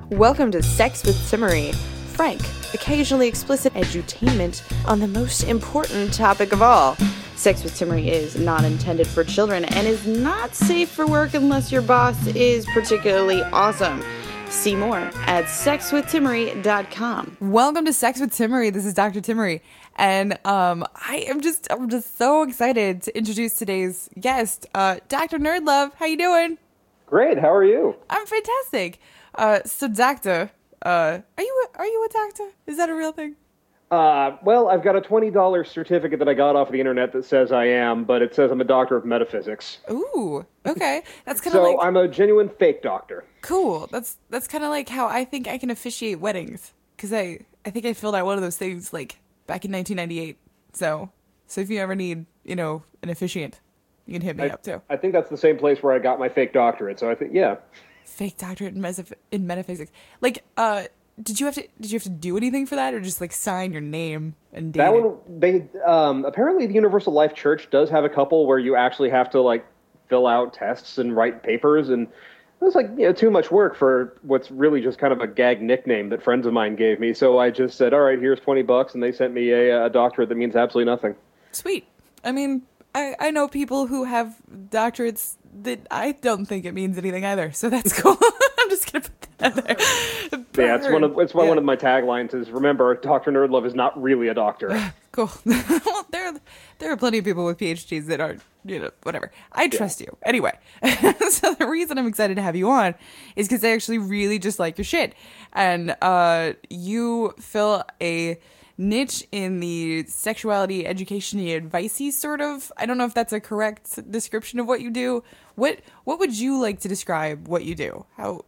Welcome to Sex with Timmery, frank, occasionally explicit edutainment on the most important topic of all. Sex with Timmery is not intended for children and is not safe for work unless your boss is particularly awesome. See more at sexwithtimmery.com. Welcome to Sex with Timmery. This is Dr. Timmery, and I'm just so excited to introduce today's guest, Dr. Nerdlove. How you doing? Great. How are you? I'm fantastic. So, doctor, are you a doctor? Is that a real thing? Well, I've got a $20 certificate that I got off the internet that says I am, but it says I'm a doctor of metaphysics. Ooh, okay. That's kind of so I'm a genuine fake doctor. Cool. That's kind of like how I think I can officiate weddings, because I think I filled out one of those things like back in 1998. So if you ever need, an officiant, you can hit me up too. I think that's the same place where I got my fake doctorate. So I think, yeah. Fake doctorate in metaphysics. Like, did you have to do anything for that, or just like sign your name and date that it? one? They apparently the Universal Life Church does have a couple where you actually have to like fill out tests and write papers, and it was like too much work for what's really just kind of a gag nickname that friends of mine gave me. So I just said, all right, here's $20, and they sent me a doctorate that means absolutely nothing. Sweet. I mean, I know people who have doctorates that I don't think it means anything either, so that's cool. I'm just gonna put that there. Yeah, it's one of my taglines is, remember, Dr. Nerdlove is not really a doctor. Cool. Well, there are plenty of people with PhDs that aren't, whatever. I trust you. Anyway, so the reason I'm excited to have you on is because I actually really just like your shit. And you fill a niche in the sexuality education-y advice-y sort of. I don't know if that's a correct description of what you do. What would you like to describe what you do? How?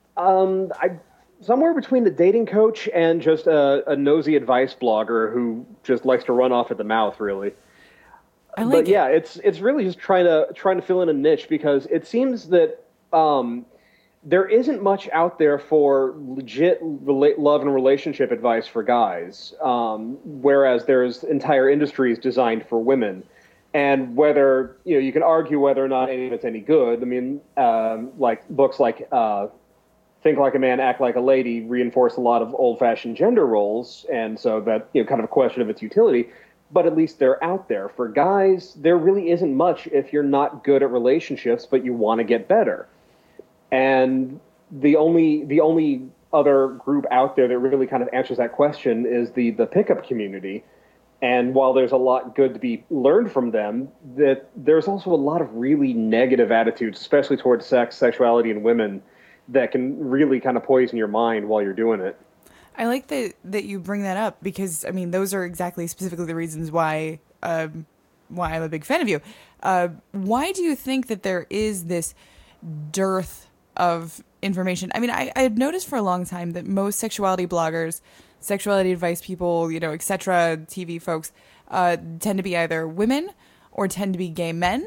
Somewhere between the dating coach and just a nosy advice blogger who just likes to run off at the mouth, really. Yeah, it's really just trying to fill in a niche, because it seems that there isn't much out there for legit love and relationship advice for guys, whereas there's entire industries designed for women. And whether, you can argue whether or not any of it's any good. I mean, like books like Think Like a Man, Act Like a Lady reinforce a lot of old-fashioned gender roles, and so that, kind of a question of its utility. But at least they're out there. For guys, there really isn't much if you're not good at relationships, but you want to get better. And the only other group out there that really kind of answers that question is the pickup community. And while there's a lot good to be learned from them, that there's also a lot of really negative attitudes, especially towards sex, sexuality, and women, that can really kind of poison your mind while you're doing it. I like that you bring that up, because I mean those are exactly specifically the reasons why I'm a big fan of you. Why do you think that there is this dearth of information? I mean, I've noticed for a long time that most sexuality bloggers, sexuality advice people, etc., TV folks, tend to be either women or tend to be gay men,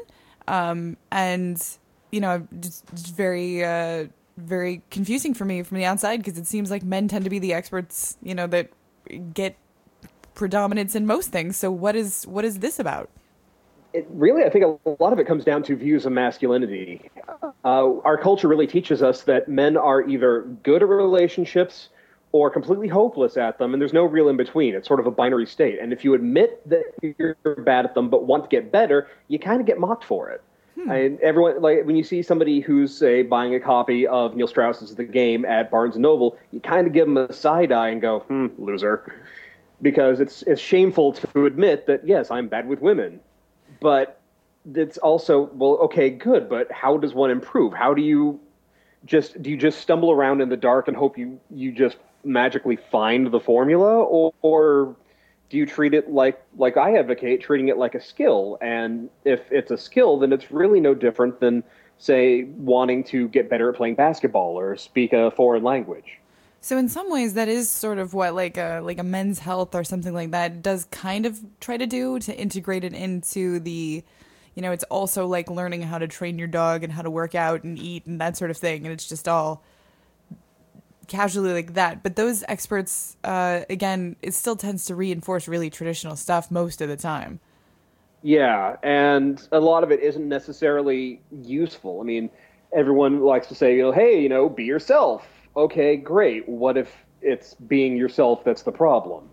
and just very very confusing for me from the outside, because it seems like men tend to be the experts, that get predominance in most things. So what is this about? I think a lot of it comes down to views of masculinity. Our culture really teaches us that men are either good at relationships or completely hopeless at them, and there's no real in between. It's sort of a binary state. And if you admit that you're bad at them but want to get better, you kind of get mocked for it. Everyone, like when you see somebody who's, say, buying a copy of Neil Strauss's The Game at Barnes & Noble, you kind of give them a side eye and go, loser. Because it's shameful to admit that, yes, I'm bad with women. But it's also, well, okay, good, but how does one improve? How do you just stumble around in the dark and hope you just magically find the formula? Or do you treat it like I advocate, treating it like a skill? And if it's a skill, then it's really no different than, say, wanting to get better at playing basketball or speak a foreign language. So in some ways, that is sort of what like a Men's Health or something like that does kind of try to do, to integrate it into the, it's also like learning how to train your dog and how to work out and eat and that sort of thing. And it's just all casually like that. But those experts, again, it still tends to reinforce really traditional stuff most of the time. Yeah, and a lot of it isn't necessarily useful. I mean, everyone likes to say, hey, be yourself. Okay, great. What if it's being yourself that's the problem?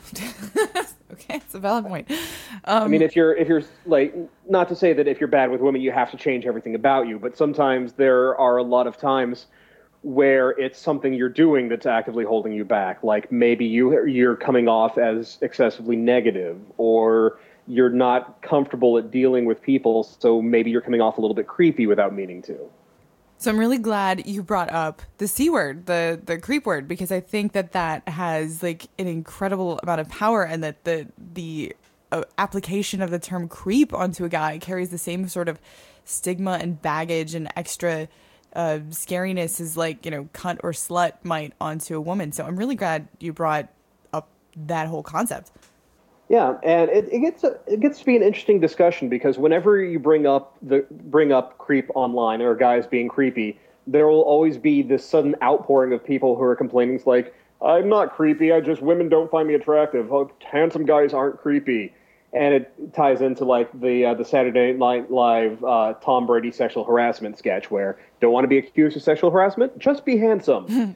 Okay, it's a valid point. I mean, if you're like, not to say that if you're bad with women, you have to change everything about you, but sometimes there are a lot of times where it's something you're doing that's actively holding you back. Like maybe you're coming off as excessively negative, or you're not comfortable at dealing with people, so maybe you're coming off a little bit creepy without meaning to. So I'm really glad you brought up the C word, the creep word, because I think that has like an incredible amount of power, and that the application of the term creep onto a guy carries the same sort of stigma and baggage and extra scariness as like, cunt or slut might onto a woman. So I'm really glad you brought up that whole concept. Yeah, and it gets to be an interesting discussion because whenever you bring up creep online or guys being creepy, there will always be this sudden outpouring of people who are complaining. It's like, I'm not creepy. Women don't find me attractive. Oh, handsome guys aren't creepy, and it ties into like the Saturday Night Live Tom Brady sexual harassment sketch where don't want to be accused of sexual harassment, just be handsome.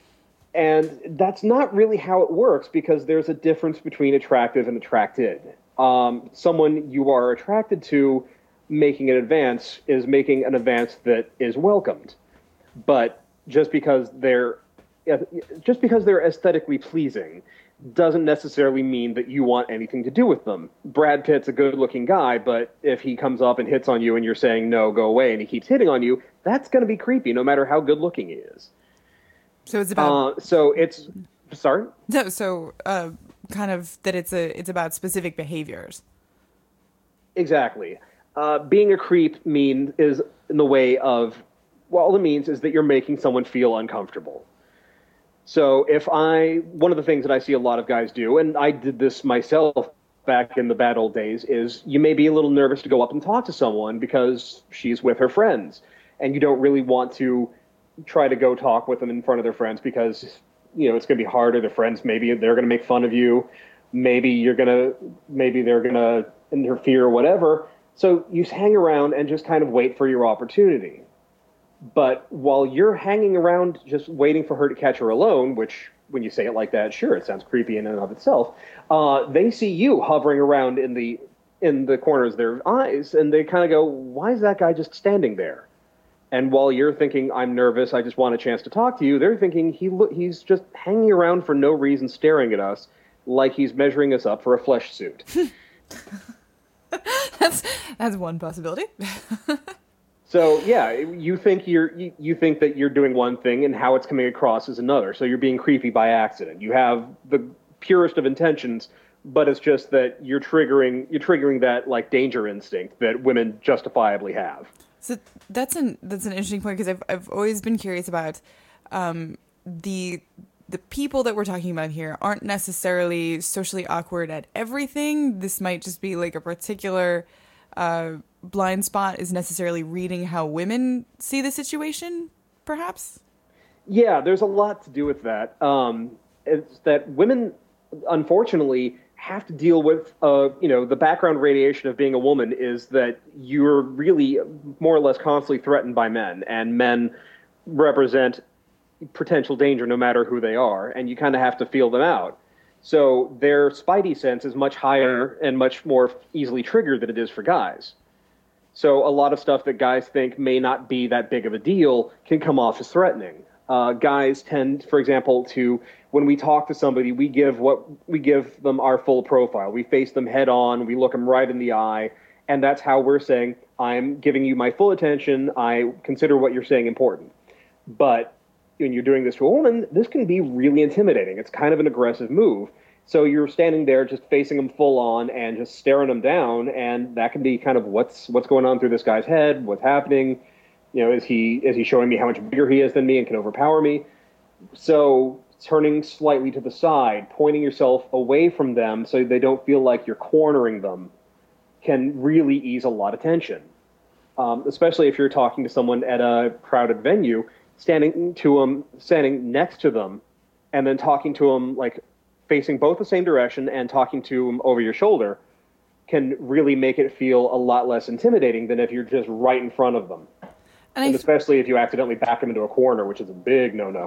And that's not really how it works because there's a difference between attractive and attracted. Someone you are attracted to making an advance is making an advance that is welcomed. But just because they're aesthetically pleasing doesn't necessarily mean that you want anything to do with them. Brad Pitt's a good-looking guy, but if he comes up and hits on you and you're saying no, go away, and he keeps hitting on you, that's going to be creepy no matter how good-looking he is. So it's about. Sorry. No, so kind of that it's about specific behaviors. Exactly. Being a creep is in the way of, well, all it means is that you're making someone feel uncomfortable. So one of the things that I see a lot of guys do, and I did this myself back in the bad old days, is you may be a little nervous to go up and talk to someone because she's with her friends, and you don't really want to try to go talk with them in front of their friends because it's going to be harder. Their friends, maybe they're going to make fun of you, maybe they're going to interfere or whatever. So you hang around and just kind of wait for your opportunity. But while you're hanging around just waiting for her to catch her alone, which when you say it like that, sure, it sounds creepy in and of itself, they see you hovering around in the corners of their eyes, and they kind of go, why is that guy just standing there? And while you're thinking, I'm nervous, I just want a chance to talk to you, they're thinking he's just hanging around for no reason staring at us like he's measuring us up for a flesh suit. That's one possibility. So, yeah, you think that you're doing one thing and how it's coming across is another. So you're being creepy by accident. You have the purest of intentions, but it's just that you're triggering that like danger instinct that women justifiably have. So that's an interesting point because I've always been curious about the people that we're talking about here aren't necessarily socially awkward at everything. This might just be like a particular blind spot is necessarily reading how women see the situation, perhaps. Yeah, there's a lot to do with that. It's that women, unfortunately, have to deal with, the background radiation of being a woman is that you're really more or less constantly threatened by men, and men represent potential danger no matter who they are, and you kind of have to feel them out. So their spidey sense is much higher and much more easily triggered than it is for guys. So a lot of stuff that guys think may not be that big of a deal can come off as threatening. Guys tend, for example, when we talk to somebody, we give them our full profile. We face them head on. We look them right in the eye. And that's how we're saying, I'm giving you my full attention. I consider what you're saying important. But when you're doing this to a woman, this can be really intimidating. It's kind of an aggressive move. So you're standing there just facing them full on and just staring them down. And that can be kind of what's going on through this guy's head, what's happening. Is he showing me how much bigger he is than me and can overpower me? So turning slightly to the side, pointing yourself away from them so they don't feel like you're cornering them can really ease a lot of tension. Especially if you're talking to someone at a crowded venue, standing next to them and then talking to them like facing both the same direction and talking to them over your shoulder can really make it feel a lot less intimidating than if you're just right in front of them. And especially if you accidentally back them into a corner, which is a big no-no.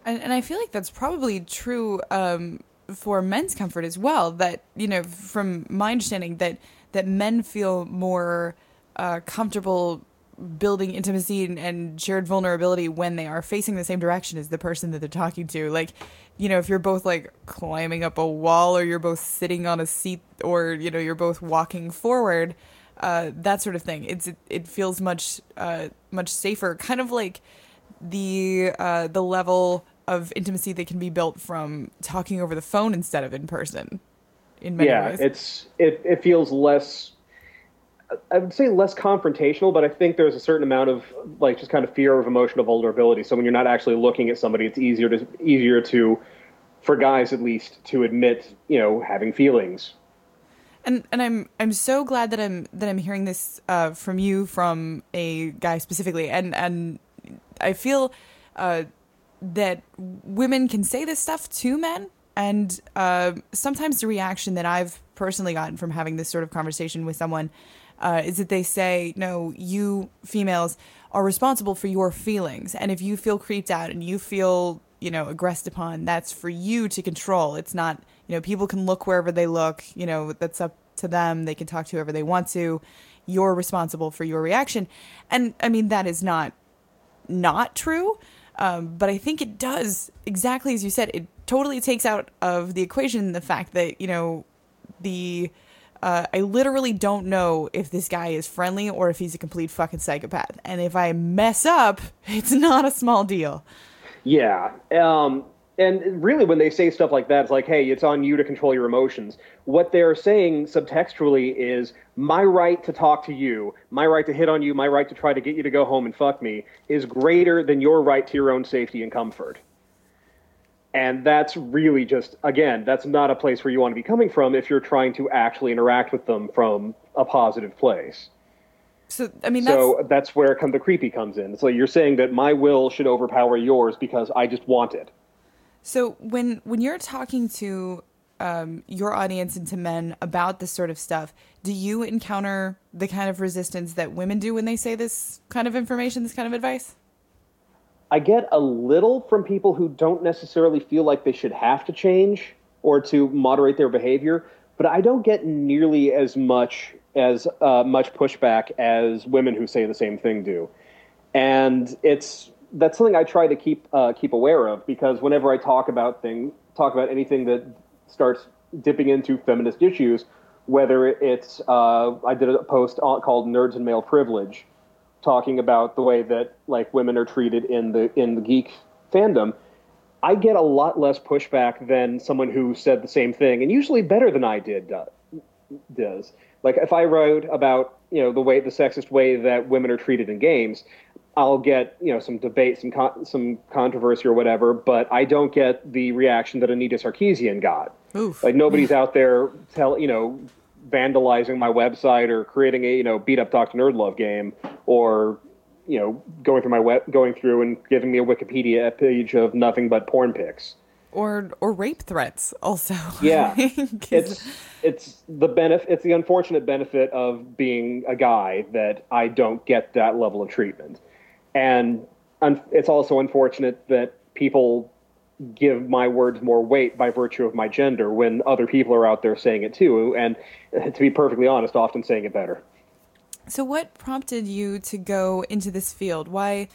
And I feel like that's probably true for men's comfort as well. That, from my understanding, that men feel more comfortable building intimacy and shared vulnerability when they are facing the same direction as the person that they're talking to. Like, if you're both like climbing up a wall, or you're both sitting on a seat, or you're both walking forward, that sort of thing. It feels much safer. Kind of like the level of intimacy that can be built from talking over the phone instead of in person. In many ways, it feels less. I would say less confrontational, but I think there's a certain amount of like just kind of fear of emotional vulnerability. So when you're not actually looking at somebody, it's easier to, for guys at least, to admit, having feelings. And I'm so glad that I'm hearing this from you, from a guy specifically, and I feel that women can say this stuff to men, and sometimes the reaction that I've personally gotten from having this sort of conversation with someone is that they say, no, you females are responsible for your feelings. And if you feel creeped out and you feel, aggressed upon, that's for you to control. It's not, people can look wherever they look, that's up to them. They can talk to whoever they want to. You're responsible for your reaction. And I mean, that is not true. But I think it does, exactly as you said, it totally takes out of the equation the fact that, I literally don't know if this guy is friendly or if he's a complete fucking psychopath. And if I mess up, it's not a small deal. Yeah. And really, when they say stuff like that, it's like, hey, it's on you to control your emotions. What they're saying subtextually is, my right to talk to you, my right to hit on you, my right to try to get you to go home and fuck me is greater than your right to your own safety and comfort. And that's really just, again, that's not a place where you want to be coming from if you're trying to actually interact with them from a positive place. So, I mean, that's where the creepy comes in. So you're saying that my will should overpower yours because I just want it. So when you're talking to your audience and to men about this sort of stuff, do you encounter the kind of resistance that women do when they say this kind of information, this kind of advice? I get a little from people who don't necessarily feel like they should have to change or to moderate their behavior, but I don't get nearly as much pushback as women who say the same thing do. And that's something I try to keep aware of, because whenever I talk about anything that starts dipping into feminist issues, whether it's I did a post called "Nerds and Male Privilege," talking about the way that like women are treated in the geek fandom, I get a lot less pushback than someone who said the same thing, and usually better than I does. Like if I wrote about the sexist way that women are treated in games, I'll get some debate, some controversy or whatever, but I don't get the reaction that Anita Sarkeesian got. Oof. Like nobody's out there vandalizing my website or creating a beat up Dr. Nerdlove game, or going through and giving me a Wikipedia page of nothing but porn pics or rape threats also. Yeah. it's the unfortunate benefit of being a guy that I don't get that level of treatment. And it's also unfortunate that people give my words more weight by virtue of my gender when other people are out there saying it too, and to be perfectly honest, often saying it better. So what prompted you to go into this field? Why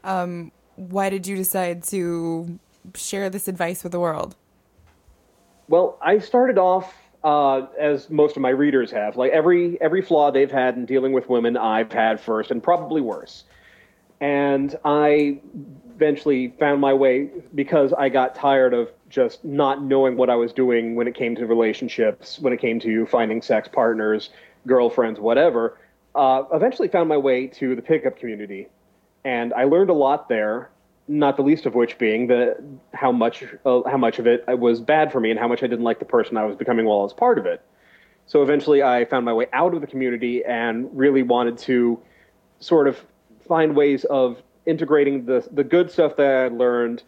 did you decide to share this advice with the world? Well, I started off as most of my readers have. Like every flaw they've had in dealing with women, I've had first, and probably worse. And I eventually found my way, because I got tired of just not knowing what I was doing when it came to relationships, when it came to finding sex partners, girlfriends, whatever. Eventually found my way to the pickup community. And I learned a lot there, not the least of which being how much of it was bad for me and how much I didn't like the person I was becoming while I was part of it. So eventually I found my way out of the community and really wanted to sort of find ways of integrating the good stuff that I learned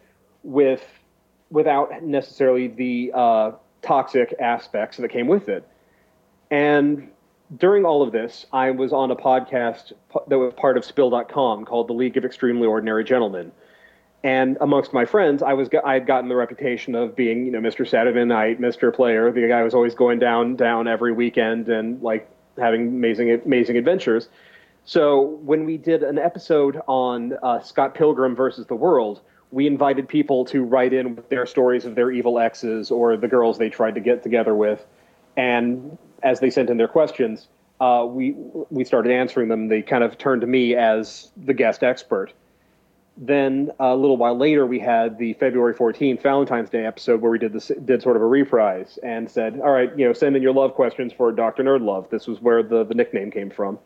without necessarily the toxic aspects that came with it. And during all of this, I was on a podcast that was part of Spill.com called The League of Extremely Ordinary Gentlemen. And amongst my friends, I had gotten the reputation of being, Mr. Saturday Night, Mr. Player, the guy who was always going down every weekend and like having amazing adventures. So when we did an episode on Scott Pilgrim versus the World, we invited people to write in with their stories of their evil exes or the girls they tried to get together with. And as they sent in their questions, we started answering them. They kind of turned to me as the guest expert. Then a little while later, we had the February 14th Valentine's Day episode where we did sort of a reprise and said, all right, send in your love questions for Dr. Nerdlove. This was where the nickname came from.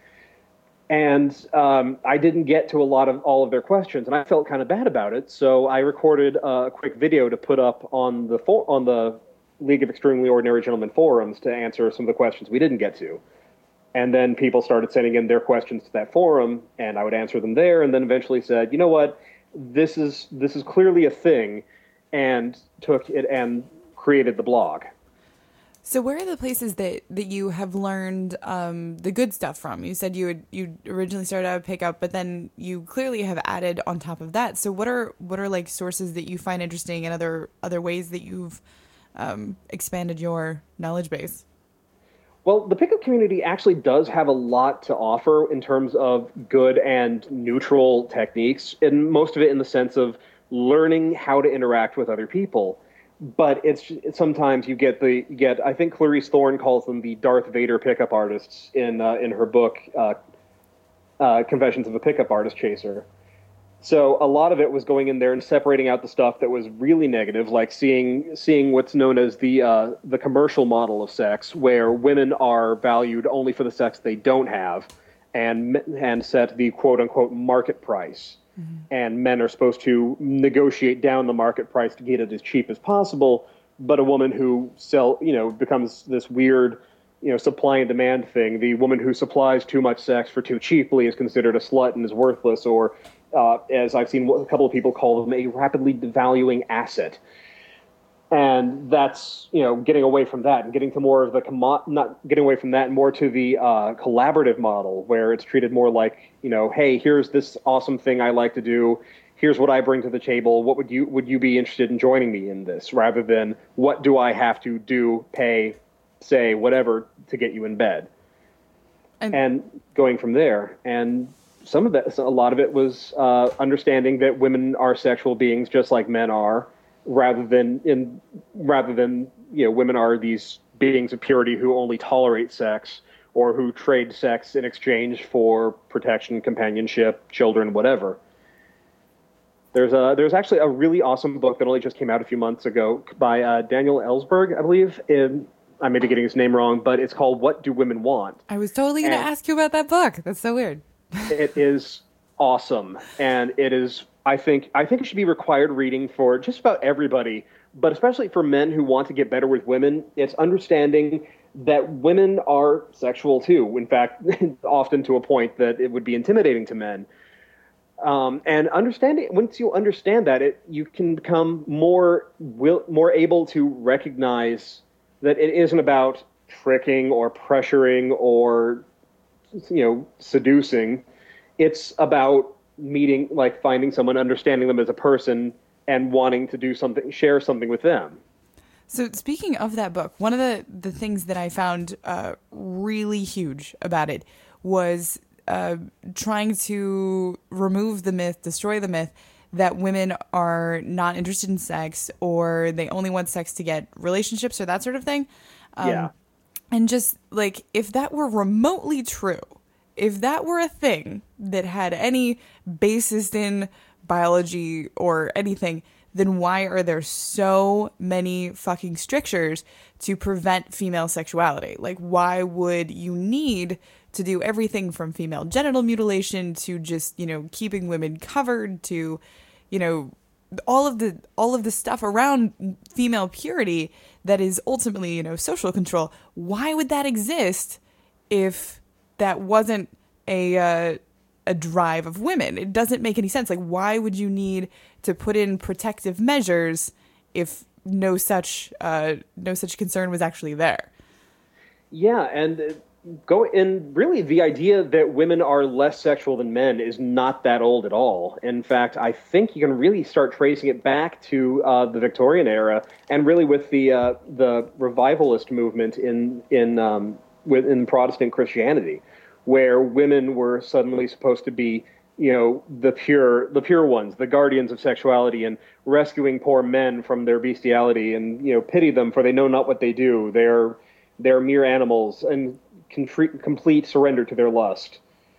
And I didn't get to all of their questions, and I felt kind of bad about it. So I recorded a quick video to put up on the League of Extremely Ordinary Gentlemen forums to answer some of the questions we didn't get to. And then people started sending in their questions to that forum, and I would answer them there, and then eventually said, you know what, this is clearly a thing, and took it and created the blog. So where are the places that you have learned the good stuff from? You said you originally started out with Pickup, but then you clearly have added on top of that. So what are like sources that you find interesting and other ways that you've expanded your knowledge base? Well, the pickup community actually does have a lot to offer in terms of good and neutral techniques, and most of it in the sense of learning how to interact with other people. But it's sometimes you get I think Clarice Thorne calls them the Darth Vader pickup artists in her book Confessions of a Pickup Artist Chaser. So a lot of it was going in there and separating out the stuff that was really negative, like seeing what's known as the commercial model of sex, where women are valued only for the sex they don't have, and set the quote unquote market price. Mm-hmm. And men are supposed to negotiate down the market price to get it as cheap as possible. But a woman who becomes this weird, supply and demand thing. The woman who supplies too much sex for too cheaply is considered a slut and is worthless, or as I've seen a couple of people call them, a rapidly devaluing asset. And that's, getting away from that and getting to more of not getting away from that and more to the collaborative model, where it's treated more like, hey, here's this awesome thing I like to do. Here's what I bring to the table. What would you be interested in joining me in this, rather than what do I have to do, pay, say, whatever to get you in bed, and going from there. And a lot of it was understanding that women are sexual beings just like men are, rather than women are these beings of purity who only tolerate sex or who trade sex in exchange for protection, companionship, children, whatever. There's actually a really awesome book that only just came out a few months ago by Daniel Ellsberg, I believe. I may be getting his name wrong, but it's called What Do Women Want? I was totally going to ask you about that book. That's so weird. It is awesome, and it is. I think it should be required reading for just about everybody, but especially for men who want to get better with women. It's understanding that women are sexual too. In fact, often to a point that it would be intimidating to men. And once you understand that, you can become more able to recognize that it isn't about tricking or pressuring or seducing. It's about finding someone, understanding them as a person, and wanting to do something, share something with them. So speaking of that book, one of the things that I found really huge about it was trying to remove the myth, destroy the myth that women are not interested in sex, or they only want sex to get relationships or that sort of thing. Yeah. And just like, if that were remotely true, if that were a thing that had any basis in biology or anything, then why are there so many fucking strictures to prevent female sexuality? Like, why would you need to do everything from female genital mutilation to just, keeping women covered to, all of the stuff around female purity that is ultimately, social control? Why would that exist if that wasn't a drive of women? It doesn't make any sense. Like, why would you need to put in protective measures if no such concern was actually there? Yeah, and really the idea that women are less sexual than men is not that old at all. In fact, I think you can really start tracing it back to the Victorian era, and really with the revivalist movement in Protestant Christianity, where women were suddenly supposed to be, the pure ones, the guardians of sexuality, and rescuing poor men from their bestiality, and pity them, for they know not what they do. They're mere animals, and complete surrender to their lust.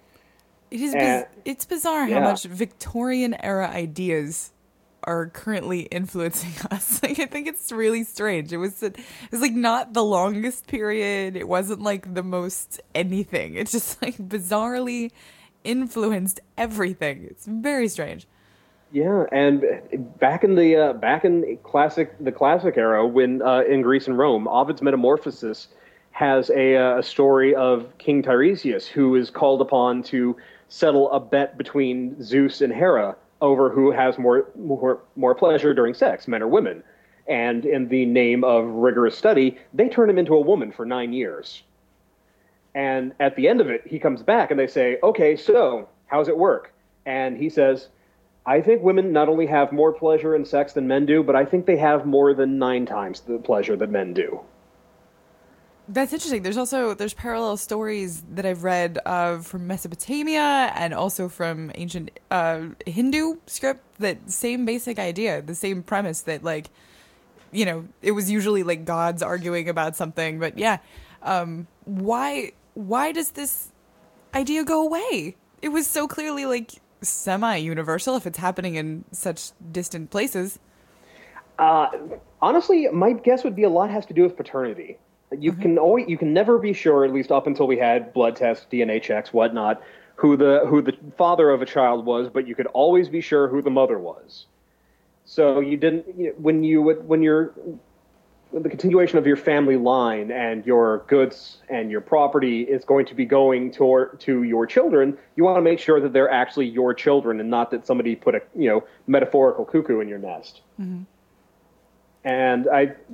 It's bizarre how much Victorian era ideas are currently influencing us. Like, I think it's really strange. It was like not the longest period. It wasn't like the most anything. It's just like bizarrely influenced everything. It's very strange. Yeah, and back in the classic era, when in Greece and Rome, Ovid's Metamorphoses has a story of King Tiresias, who is called upon to settle a bet between Zeus and Hera over who has more pleasure during sex, men or women. And in the name of rigorous study, they turn him into a woman for 9 years. And at the end of it, he comes back and they say, okay, so how's it work? And he says, I think women not only have more pleasure in sex than men do, but I think they have more than 9 times the pleasure that men do. That's interesting. There's parallel stories that I've read from Mesopotamia and also from ancient Hindu script, that same basic idea, the same premise that, like, it was usually like gods arguing about something. But yeah, why does this idea go away? It was so clearly like semi-universal if it's happening in such distant places. Honestly, my guess would be a lot has to do with paternity. You can never be sure, at least up until we had blood tests, DNA checks, whatnot, who the father of a child was, but you could always be sure who the mother was. So you didn't when you're the continuation of your family line and your goods and your property is going to be going to your children, you want to make sure that they're actually your children and not that somebody put a metaphorical cuckoo in your nest. Mm-hmm. And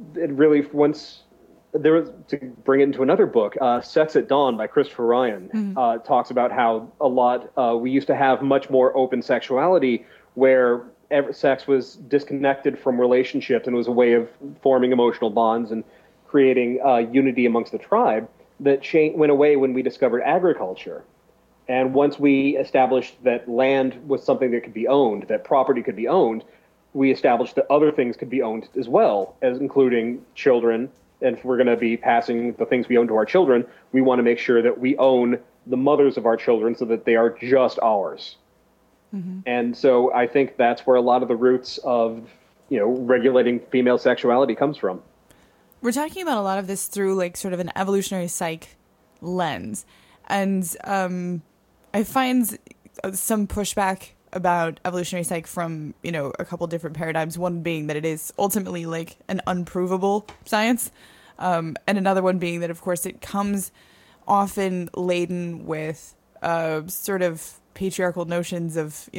to bring it into another book, Sex at Dawn by Christopher Ryan, talks about how we used to have much more open sexuality where sex was disconnected from relationships and was a way of forming emotional bonds and creating unity amongst the tribe that went away when we discovered agriculture. And once we established that land was something that could be owned, that property could be owned, we established that other things could be owned as well, as including children. And if we're going to be passing the things we own to our children, we want to make sure that we own the mothers of our children so that they are just ours. Mm-hmm. And so I think that's where a lot of the roots of, regulating female sexuality comes from. We're talking about a lot of this through like sort of an evolutionary psych lens. And I find some pushback about evolutionary psych from, a couple different paradigms. One being that it is ultimately like an unprovable science. And another one being that, of course, it comes often laden with sort of patriarchal notions of,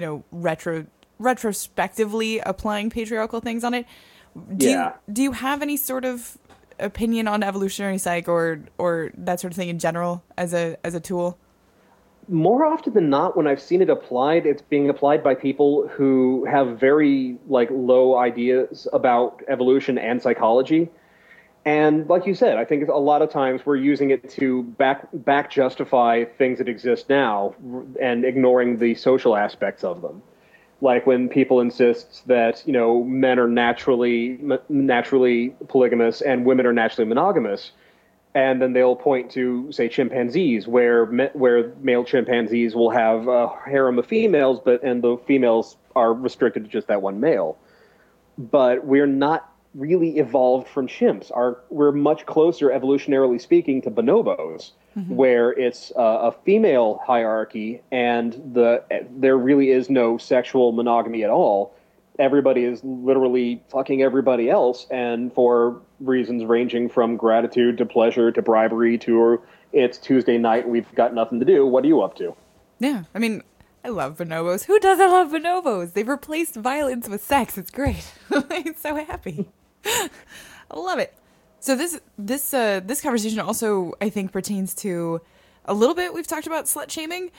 retrospectively applying patriarchal things on it. Do you have any sort of opinion on evolutionary psych or that sort of thing in general as a tool? More often than not, when I've seen it applied, it's being applied by people who have very low ideas about evolution and psychology. And like you said, I think a lot of times we're using it to back justify things that exist now and ignoring the social aspects of them. Like when people insist that, men are naturally polygamous and women are naturally monogamous. And then they'll point to, say, chimpanzees, where male chimpanzees will have a harem of females, and the females are restricted to just that one male. But we're not really evolved from chimps. We're much closer, evolutionarily speaking, to bonobos, where it's a female hierarchy, and there really is no sexual monogamy at all. Everybody is literally fucking everybody else, and for reasons ranging from gratitude to pleasure to bribery to it's Tuesday night and we've got nothing to do. What are you up to? Yeah, I mean, I love bonobos. Who doesn't love bonobos? They've replaced violence with sex. It's great. I'm so happy. I love it. So this conversation also, I think, pertains to a little bit. We've talked about slut shaming,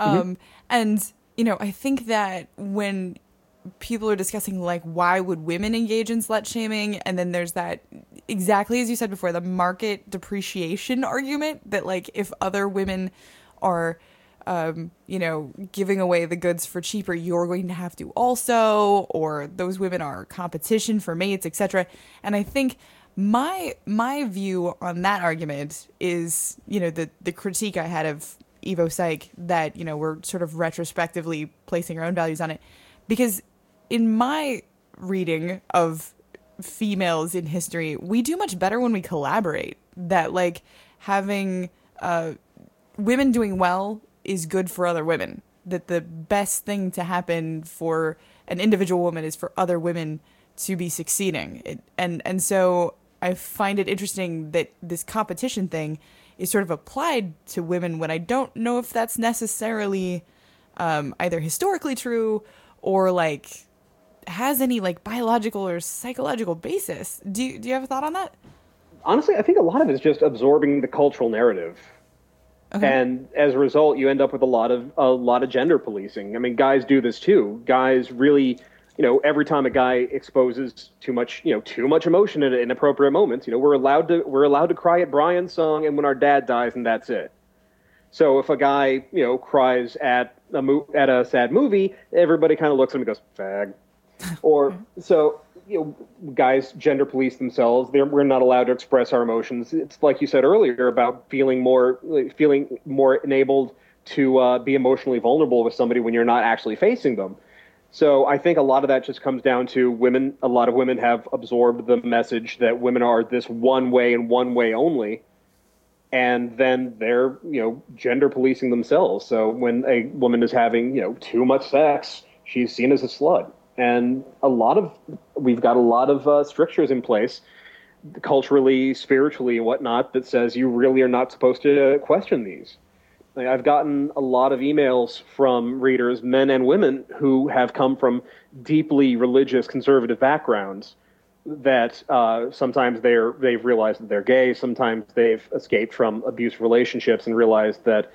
and I think that when people are discussing like why would women engage in slut shaming, and then there's that, exactly as you said before, the market depreciation argument that like if other women are giving away the goods for cheaper, you're going to have to also, or those women are competition for mates, etc. And I think my view on that argument is, the critique I had of Evo Psych, that, we're sort of retrospectively placing our own values on it. Because in my reading of females in history, we do much better when we collaborate. That like having women doing well is good for other women. That the best thing to happen for an individual woman is for other women to be succeeding. And so I find it interesting that this competition thing is sort of applied to women when I don't know if that's necessarily either historically true or like has any like biological or psychological basis. Do you have a thought on that? Honestly, I think a lot of it is just absorbing the cultural narrative. Okay. And as a result, you end up with a lot of gender policing. I mean, guys do this too. Guys really, every time a guy exposes too much emotion at inappropriate moments, we're allowed to cry at Brian's song and when our dad dies, and that's it. So if a guy, cries at a sad movie, everybody kind of looks at him and goes, fag. Or so, guys gender police themselves. We're not allowed to express our emotions. It's like you said earlier about feeling more enabled to be emotionally vulnerable with somebody when you're not actually facing them. So I think a lot of that just comes down to women. A lot of women have absorbed the message that women are this one way and one way only. And then they're, gender policing themselves. So when a woman is having, too much sex, she's seen as a slut. And we've got a lot of strictures in place, culturally, spiritually, and whatnot, that says you really are not supposed to question these. I've gotten a lot of emails from readers, men and women, who have come from deeply religious, conservative backgrounds. That sometimes they've realized that they're gay. Sometimes they've escaped from abusive relationships and realized that,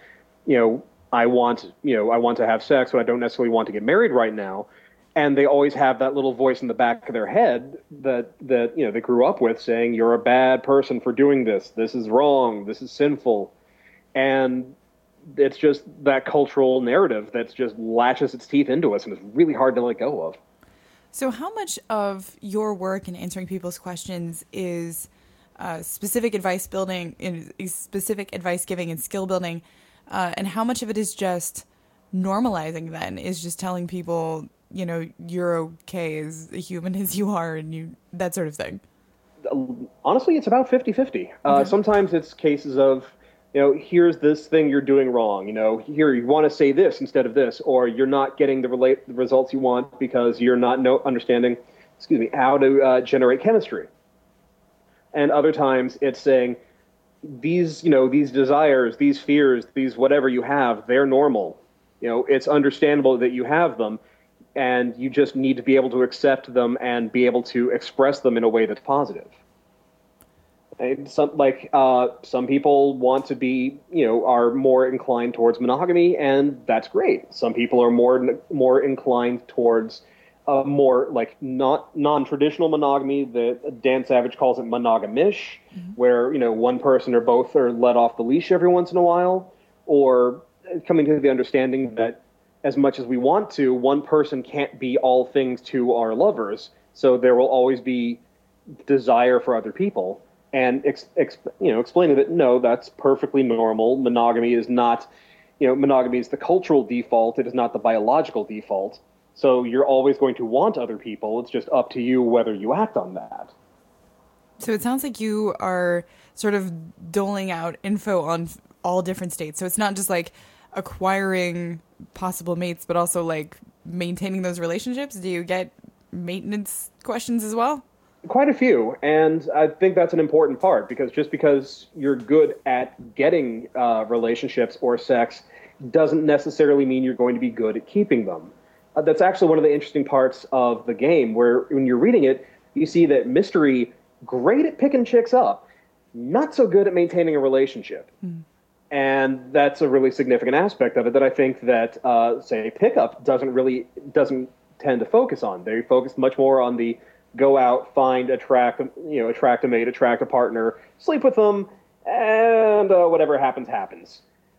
I want to have sex, but I don't necessarily want to get married right now. And they always have that little voice in the back of their head that they grew up with saying, you're a bad person for doing this. This is wrong. This is sinful. And it's just that cultural narrative that's just latches its teeth into us, and it's really hard to let go of. So how much of your work in answering people's questions is specific advice building, specific advice giving and skill building, and how much of it is just normalizing then, is just telling people, you're okay as a human as you are, and that sort of thing? Honestly, it's about 50-50. Okay. Sometimes it's cases of, here's this thing you're doing wrong. Here, you want to say this instead of this, or you're not getting the results you want because you're not understanding, how to generate chemistry. And other times it's saying, these desires, these fears, these whatever you have, they're normal. It's understandable that you have them, and you just need to be able to accept them and be able to express them in a way that's positive. And some people want to be, are more inclined towards monogamy, and that's great. Some people are more inclined towards more like non-traditional monogamy. That Dan Savage calls it monogamish, where one person or both are let off the leash every once in a while, or coming to the understanding that as much as we want to, one person can't be all things to our lovers, so there will always be desire for other people. And explaining that, no, that's perfectly normal. Monogamy is not, monogamy is the cultural default. It is not the biological default. So you're always going to want other people. It's just up to you whether you act on that. So it sounds like you are sort of doling out info on all different states. So it's not just like acquiring possible mates, but also like maintaining those relationships. Do you get maintenance questions as well? Quite a few, and I think that's an important part, because just because you're good at getting relationships or sex doesn't necessarily mean you're going to be good at keeping them. That's actually one of the interesting parts of the game, where when you're reading it, you see that Mystery great at picking chicks up, not so good at maintaining a relationship. And that's a really significant aspect of it that I think that, say, pickup doesn't tend to focus on. They focus much more on the go out, find, attract a mate, attract a partner, sleep with them, and whatever happens, happens.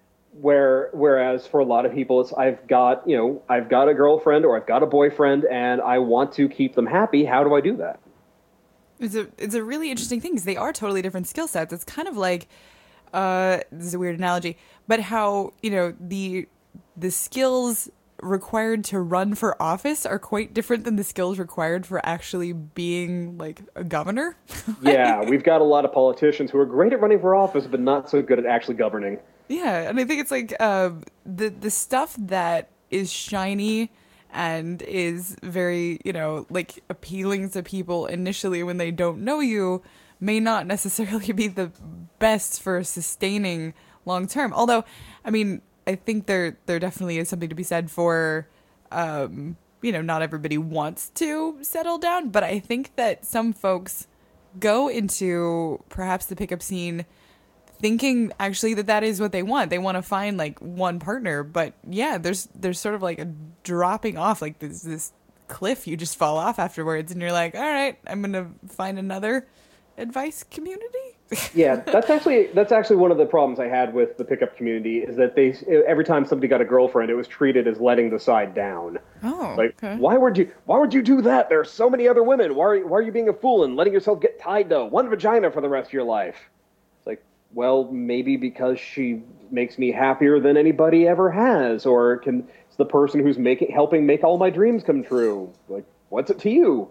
Whereas for a lot of people, it's I've got a girlfriend or I've got a boyfriend and I want to keep them happy. How do I do that? It's a really interesting thing because they are totally different skill sets. It's kind of like, this is a weird analogy, but how, the skills required to run for office are quite different than the skills required for actually being like a governor. Yeah, we've got a lot of politicians who are great at running for office, but not so good at actually governing. Yeah, and I think it's like the stuff that is shiny and is very, like appealing to people initially when they don't know you may not necessarily be the best for sustaining long term. Although, I mean, I think there definitely is something to be said for, not everybody wants to settle down, but I think that some folks go into perhaps the pickup scene thinking actually that is what they want. They want to find like one partner, but yeah, there's sort of like a dropping off, like this cliff you just fall off afterwards, and you're like, all right, I'm gonna find another advice community. Yeah, that's actually one of the problems I had with the pickup community is that every time somebody got a girlfriend, it was treated as letting the side down. Oh, like okay. why would you do that? There are so many other women. Why are you being a fool and letting yourself get tied to one vagina for the rest of your life? It's like, well, maybe because she makes me happier than anybody ever has, or it's the person who's helping make all my dreams come true. Like, what's it to you?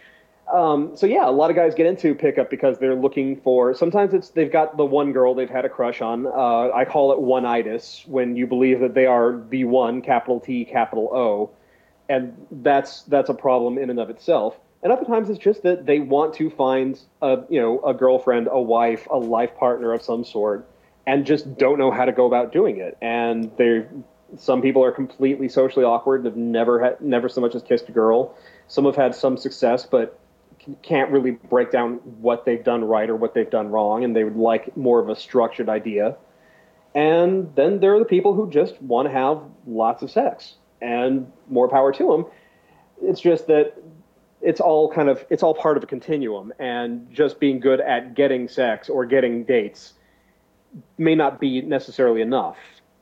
So yeah, a lot of guys get into pickup because they're looking for. Sometimes they've got the one girl they've had a crush on. I call it one-itis, when you believe that they are the one, capital T, capital O, and that's a problem in and of itself. And other times it's just that they want to find a girlfriend, a wife, a life partner of some sort, and just don't know how to go about doing it. And some people are completely socially awkward and have never so much as kissed a girl. Some have had some success, but can't really break down what they've done right or what they've done wrong, and they would like more of a structured idea. And then there are the people who just want to have lots of sex, and more power to them. It's just that it's all part of a continuum, and just being good at getting sex or getting dates may not be necessarily enough.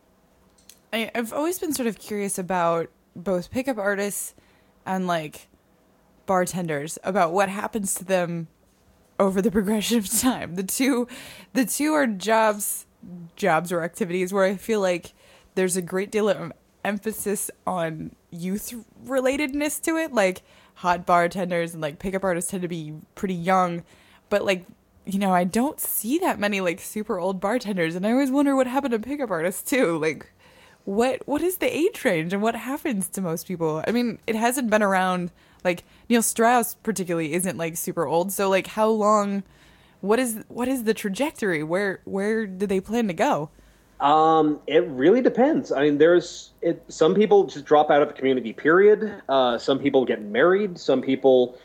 I've always been sort of curious about both pickup artists and like bartenders, about what happens to them over the progression of time. The two are jobs or activities where I feel like there's a great deal of emphasis on youth relatedness to it. Like hot bartenders and like pickup artists tend to be pretty young, but like, I don't see that many like super old bartenders, and I always wonder what happened to pickup artists too. Like what is the age range and what happens to most people? I mean, it hasn't been around. Like Neil Strauss particularly isn't like super old. So like how long, what is the trajectory? Where do they plan to go? It really depends. I mean, some people just drop out of the community, period. Some people get married. Some people,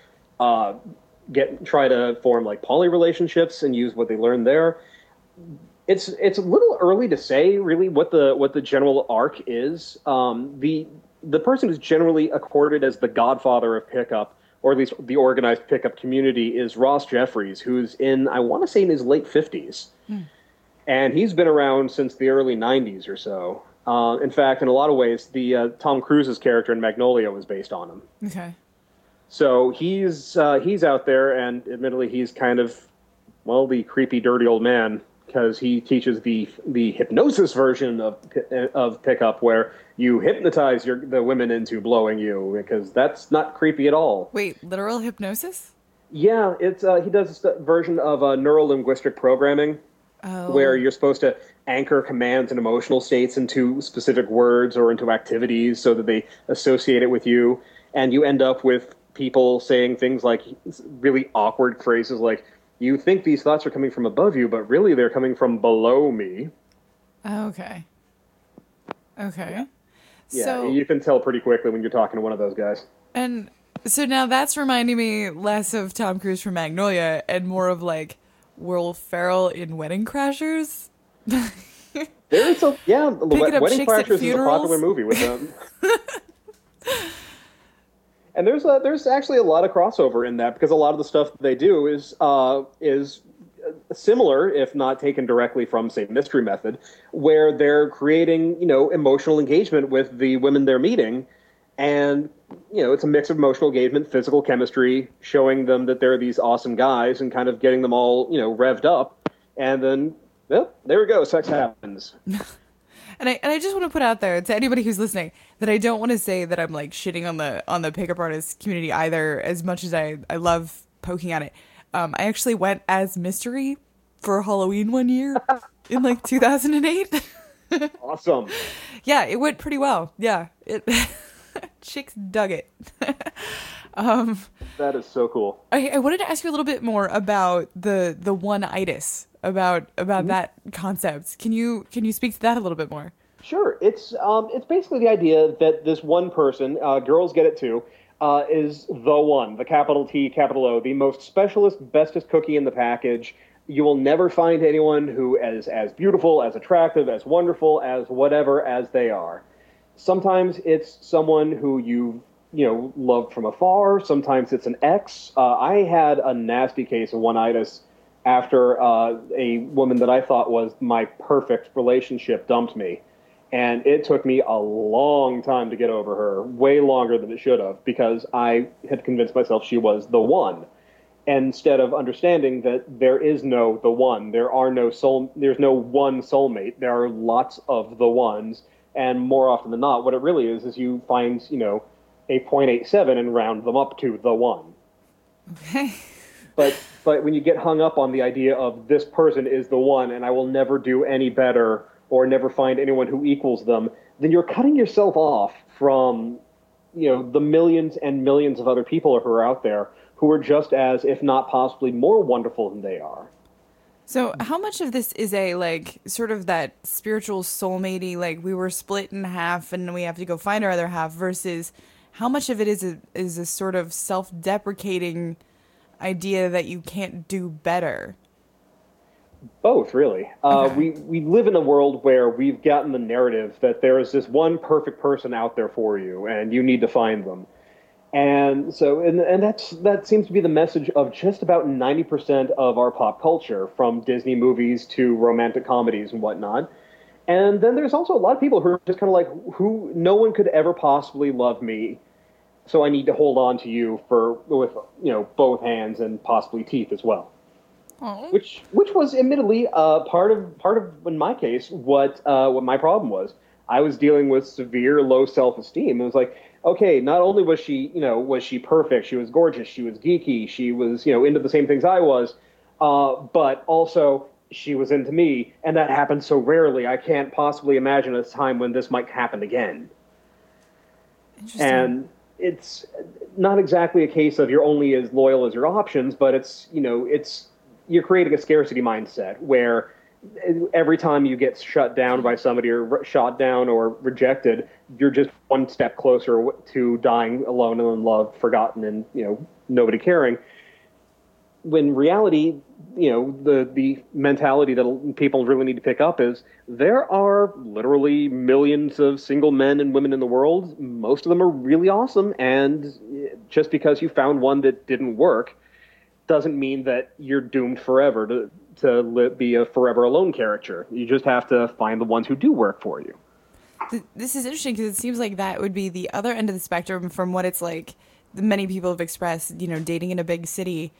try to form like poly relationships and use what they learned there. It's a little early to say really what the general arc is. The person who's generally accorded as the godfather of pickup, or at least the organized pickup community, is Ross Jeffries, who's I want to say in his late 50s. And he's been around since the early 90s or so. In fact, in a lot of ways, the Tom Cruise's character in Magnolia was based on him. Okay. So he's out there, and admittedly he's kind of, the creepy, dirty old man, because he teaches the hypnosis version of pickup, where you hypnotize the women into blowing you, because that's not creepy at all. Wait, literal hypnosis? Yeah, it's he does a version of neuro-linguistic programming, where you're supposed to anchor commands and emotional states into specific words or into activities so that they associate it with you, and you end up with people saying things like really awkward phrases like, you think these thoughts are coming from above you, but really they're coming from below me. Okay. Yeah, so, you can tell pretty quickly when you're talking to one of those guys. And So now that's reminding me less of Tom Cruise from Magnolia and more of like Will Ferrell in Wedding Crashers. There's a Wedding Crashers is a popular movie with them. And there's actually a lot of crossover in that because a lot of the stuff that they do is similar, if not taken directly from, say, Mystery Method, where they're creating, emotional engagement with the women they're meeting. And, it's a mix of emotional engagement, physical chemistry, showing them that they're these awesome guys and kind of getting them all, revved up. And then, well, there we go. Sex happens. And I just want to put out there to anybody who's listening that I don't want to say that I'm like shitting on the pickup artist community either, as much as I love poking at it. I actually went as Mystery for Halloween one year in like 2008. Awesome. Yeah, it went pretty well. Yeah, chicks dug it. That is so cool. I wanted to ask you a little bit more about the one-itis, about that concept. Can you speak to that a little bit more? Sure. It's basically the idea that this one person, girls get it too, is the one, the capital T, capital O, the most specialist, bestest cookie in the package. You will never find anyone who is as beautiful, as attractive, as wonderful, as whatever as they are. Sometimes it's someone who you loved from afar. Sometimes it's an ex. I had a nasty case of one-itis after a woman that I thought was my perfect relationship dumped me. And it took me a long time to get over her, way longer than it should have, because I had convinced myself she was the one. Instead of understanding that there is no the one, there's no one soulmate. There are lots of the ones, and more often than not, what it really is you find, a 0.87 and round them up to the one. Okay. But when you get hung up on the idea of this person is the one and I will never do any better or never find anyone who equals them, then you're cutting yourself off from, the millions and millions of other people who are out there who are just as, if not possibly more wonderful than they are. So how much of this is a, like, sort of that spiritual soulmate-y, like, we were split in half and we have to go find our other half, versus how much of it is a sort of self-deprecating idea that you can't do better? Both, really. Okay. We live in a world where we've gotten the narrative that there is this one perfect person out there for you, and you need to find them. And so, and that seems to be the message of just about 90% of our pop culture, from Disney movies to romantic comedies and whatnot. And then there's also a lot of people who are just kind of like, who no one could ever possibly love me, so I need to hold on to you with both hands and possibly teeth as well. Oh. Which was admittedly part of in my case what my problem was. I was dealing with severe low self-esteem. It was like, okay, not only was she perfect, she was gorgeous, she was geeky, she was into the same things I was, but also she was into me, and that happened so rarely. I can't possibly imagine a time when this might happen again. Interesting. And it's not exactly a case of you're only as loyal as your options, but it's you're creating a scarcity mindset where every time you get shut down by somebody or shot down or rejected, you're just one step closer to dying alone and unloved, forgotten, and nobody caring. When reality, the mentality that people really need to pick up is there are literally millions of single men and women in the world. Most of them are really awesome, and just because you found one that didn't work doesn't mean that you're doomed forever to be a forever alone character. You just have to find the ones who do work for you. This is interesting because it seems like that would be the other end of the spectrum from what it's like many people have expressed, dating in a big city,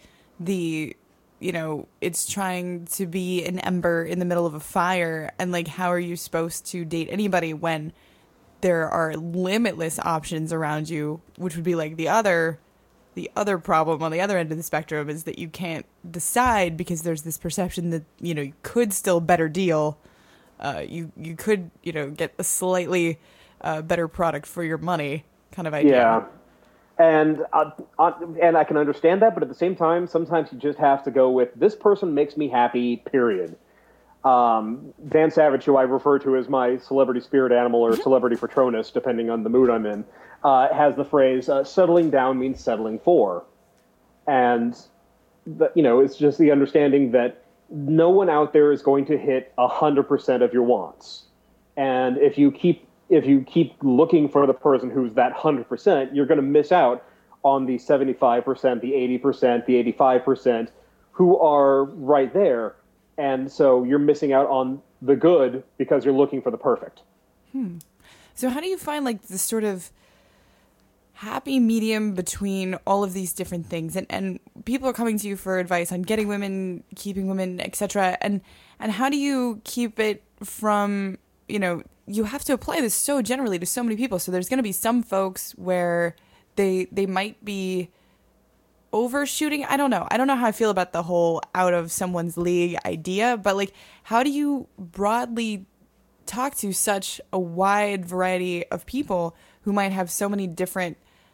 it's trying to be an ember in the middle of a fire, and like, how are you supposed to date anybody when there are limitless options around you, which would be like the other problem on the other end of the spectrum, is that you can't decide because there's this perception that, you could still better deal. You could, get a slightly better product for your money kind of idea. Yeah. And I can understand that, but at the same time, sometimes you just have to go with, this person makes me happy, period. Dan Savage, who I refer to as my celebrity spirit animal or celebrity Patronus, depending on the mood I'm in, has the phrase, settling down means settling for. And, it's just the understanding that no one out there is going to hit 100% of your wants. And if you keep looking for the person who's that 100%, you're going to miss out on the 75%, the 80%, the 85% who are right there. And so you're missing out on the good because you're looking for the perfect. So how do you find like this sort of happy medium between all of these different things? And people are coming to you for advice on getting women, keeping women, etc. And how do you keep it from, you have to apply this so generally to so many people. So there's going to be some folks where they might be overshooting. I don't know how I feel about the whole out of someone's league idea, but like, how do you broadly talk to such a wide variety of people who might have so many different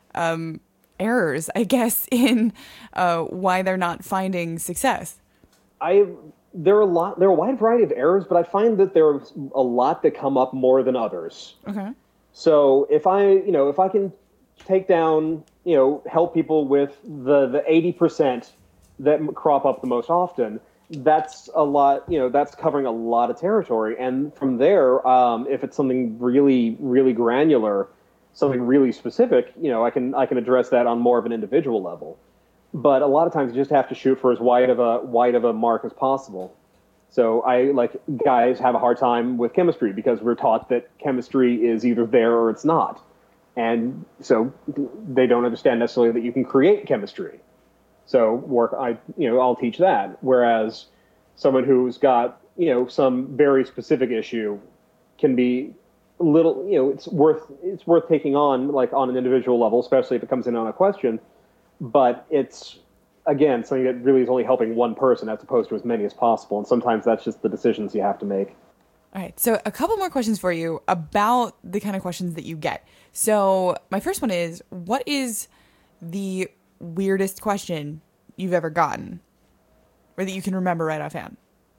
errors, I guess, in why they're not finding success? There are a wide variety of errors, but I find that there are a lot that come up more than others. Okay. So if I can take down, help people with the 80% that crop up the most often, that's a lot, that's covering a lot of territory. And from there, if it's something really, really granular, something really specific, I can address that on more of an individual level. But a lot of times you just have to shoot for as wide of a mark as possible. So guys have a hard time with chemistry because we're taught that chemistry is either there or it's not. And so they don't understand necessarily that you can create chemistry. So I'll teach that. Whereas someone who's got, some very specific issue can be a little, it's worth taking on, like on an individual level, especially if it comes in on a question. But it's, again, something that really is only helping one person as opposed to as many as possible. And sometimes that's just the decisions you have to make. All right. So a couple more questions for you about the kind of questions that you get. So my first one is, what is the weirdest question you've ever gotten or that you can remember right offhand?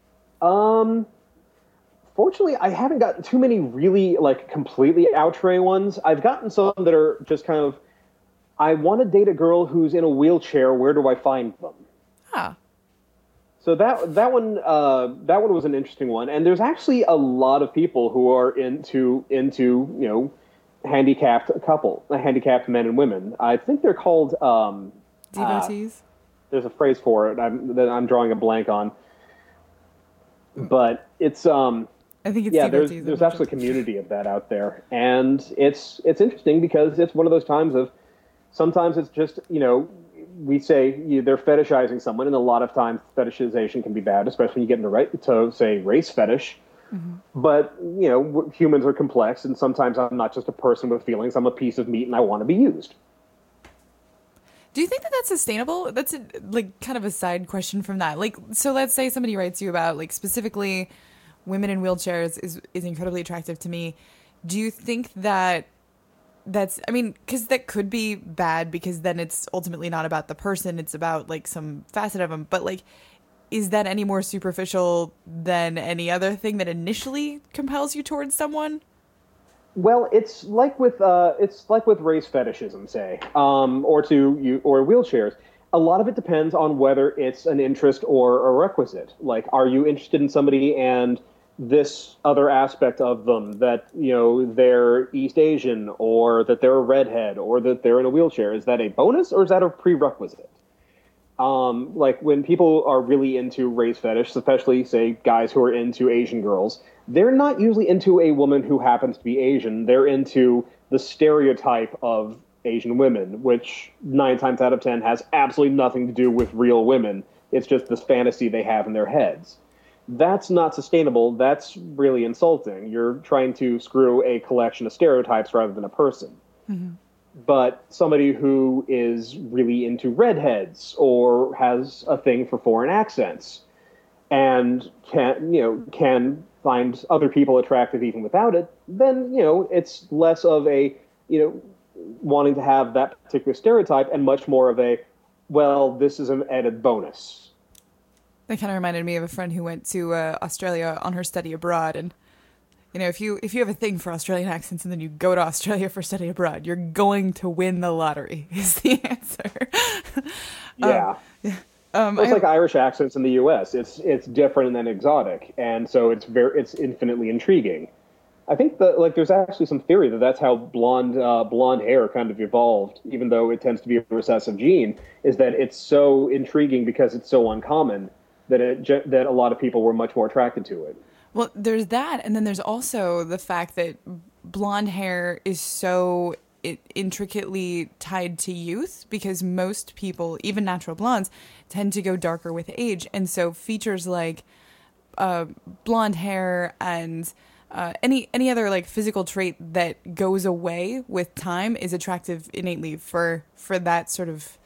Fortunately, I haven't gotten too many really completely outre ones. I've gotten some that are just kind of, I want to date a girl who's in a wheelchair. Where do I find them? Huh. So that one was an interesting one, and there's actually a lot of people who are into handicapped men and women. I think they're called devotees. There's a phrase for it that I'm drawing a blank on, but it's I think it's devotees. There's actually a community of that out there, and it's interesting because it's one of those times of sometimes it's just we say they're fetishizing someone, and a lot of times fetishization can be bad, especially when you get into say race fetish. Mm-hmm. But humans are complex, and sometimes I'm not just a person with feelings. I'm a piece of meat, and I want to be used. Do you think that that's sustainable? That's kind of a side question from that. So let's say somebody writes you about specifically women in wheelchairs is incredibly attractive to me. Do you think that because that could be bad because then it's ultimately not about the person. It's about some facet of them. But is that any more superficial than any other thing that initially compels you towards someone? Well, it's like with race fetishism, say, or wheelchairs. A lot of it depends on whether it's an interest or a requisite. Are you interested in somebody and this other aspect of them that they're East Asian or that they're a redhead or that they're in a wheelchair? Is that a bonus or is that a prerequisite? When people are really into race fetish, especially say guys who are into Asian girls, they're not usually into a woman who happens to be Asian. They're into the stereotype of Asian women, which 9 times out of 10 has absolutely nothing to do with real women. It's just this fantasy they have in their heads. That's not sustainable. That's really insulting. You're trying to screw a collection of stereotypes rather than a person. Mm-hmm. But somebody who is really into redheads or has a thing for foreign accents and can find other people attractive even without it, then, it's less of a, wanting to have that particular stereotype and much more of a, well, this is an added bonus. That kind of reminded me of a friend who went to Australia on her study abroad, and if you have a thing for Australian accents and then you go to Australia for study abroad, you're going to win the lottery. Is the answer? Yeah. It's like Irish accents in the U.S. It's different and exotic, and so it's infinitely intriguing. I think that there's actually some theory that that's how blonde hair kind of evolved, even though it tends to be a recessive gene. Is that it's so intriguing because it's so uncommon that a lot of people were much more attracted to it. Well, there's that, and then there's also the fact that blonde hair is so intricately tied to youth, because most people, even natural blondes, tend to go darker with age, and so features like blonde hair and any other like physical trait that goes away with time is attractive innately for that sort of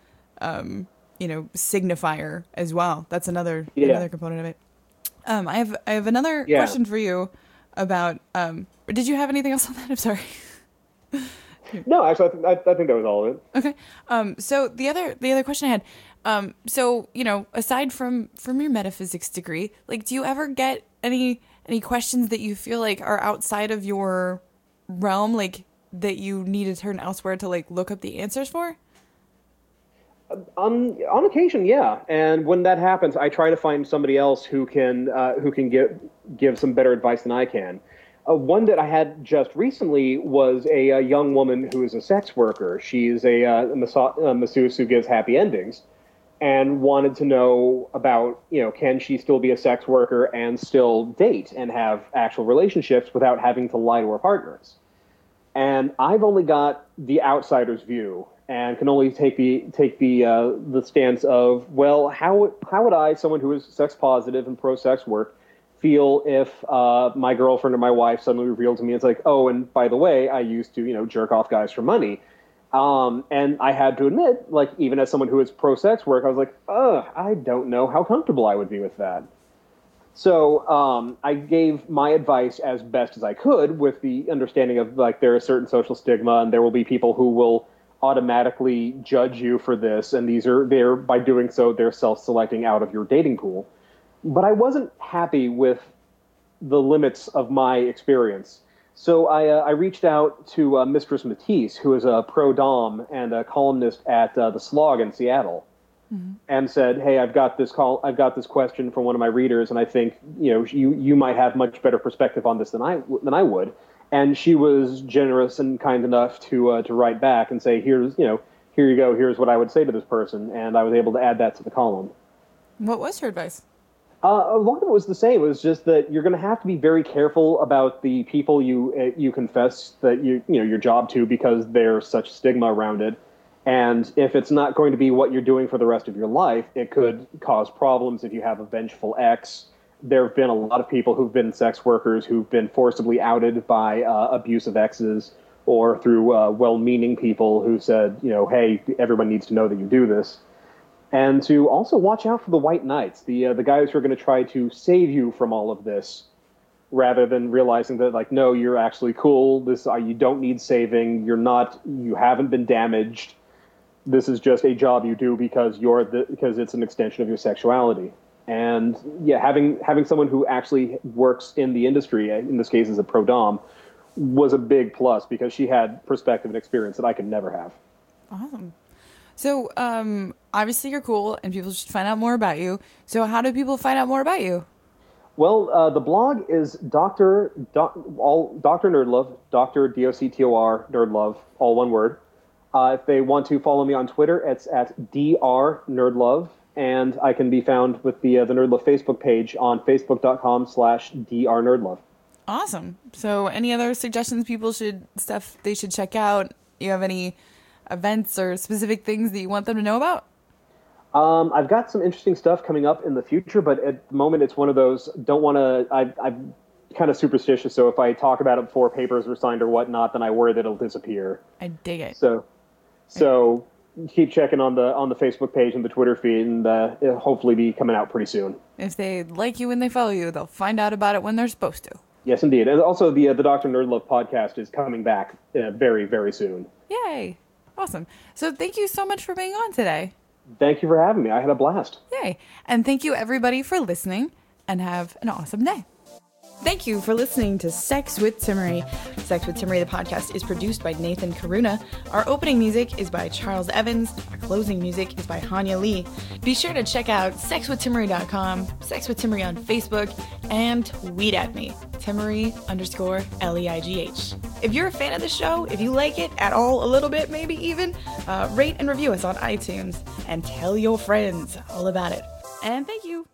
signifier as well. That's another component of it. I have another question for you about. Did you have anything else on that? I'm sorry. No, actually, I think that was all of it. Okay. So the other question I had. So aside from your metaphysics degree, like, do you ever get any questions that you feel like are outside of your realm, like that you need to turn elsewhere to like look up the answers for? On occasion, yeah. And when that happens, I try to find somebody else who can give some better advice than I can. One that I had just recently was a young woman who is a sex worker. She's a masseuse who gives happy endings, and wanted to know about, can she still be a sex worker and still date and have actual relationships without having to lie to her partners. And I've only got the outsider's view and can only take the stance of, well, how would I, someone who is sex positive and pro sex work, feel if my girlfriend or my wife suddenly revealed to me, it's like, oh, and by the way, I used to, jerk off guys for money. And I had to admit, like, even as someone who is pro sex work, I was like, I don't know how comfortable I would be with that. So I gave my advice as best as I could, with the understanding of, like, there is certain social stigma, and there will be people who will automatically judge you for this, and they're by doing so, they're self-selecting out of your dating pool. But I wasn't happy with the limits of my experience. So I reached out to Mistress Matisse, who is a pro-dom and a columnist at The Slog in Seattle, and said, hey, I've got this question from one of my readers, and I think you might have much better perspective on this than I would. And she was generous and kind enough to write back and say, here you go, here's what I would say to this person, and I was able to add that to the column. What was her advice? A lot of it was the same. It was just that you're going to have to be very careful about the people you confess that your job to, because there's such stigma around it. And if it's not going to be what you're doing for the rest of your life, it could cause problems if you have a vengeful ex. There have been a lot of people who've been sex workers who've been forcibly outed by abusive exes, or through well-meaning people who said, hey, everyone needs to know that you do this. And to also watch out for the white knights, the guys who are going to try to save you from all of this, rather than realizing that, like, no, you're actually cool. You don't need saving. You haven't been damaged. This is just a job you do because it's an extension of your sexuality. And yeah, having someone who actually works in the industry, in this case as a pro-dom, was a big plus, because she had perspective and experience that I could never have. Awesome. So, obviously you're cool and people should find out more about you. So how do people find out more about you? Well, the blog is Dr. Nerdlove, Dr. DOCTOR Nerdlove, all one word. If they want to follow me on Twitter, it's at Dr. Nerdlove, and I can be found with the Nerdlove Facebook page on facebook.com/Dr. Nerdlove. Awesome. So any other suggestions stuff they should check out? You have any events or specific things that you want them to know about? I've got some interesting stuff coming up in the future, but at the moment it's one of those, I'm kind of superstitious, so if I talk about it before papers are signed or whatnot, then I worry that it'll disappear. I dig it. So keep checking on the Facebook page and the Twitter feed, and it'll hopefully be coming out pretty soon. If they like you and they follow you, they'll find out about it when they're supposed to. Yes, indeed. And also the Dr. Nerdlove podcast is coming back very, very soon. Yay. Awesome. So thank you so much for being on today. Thank you for having me. I had a blast. Yay. And thank you, everybody, for listening, and have an awesome day. Thank you for listening to Sex with Timmery. Sex with Timmery, the podcast, is produced by Nathan Karuna. Our opening music is by Charles Evans. Our closing music is by Hanya Lee. Be sure to check out sexwithtimmery.com, Sex with Timmery on Facebook, and tweet at me, Timmery_LEIGH. If you're a fan of the show, if you like it at all, a little bit, maybe even, rate and review us on iTunes, and tell your friends all about it. And thank you.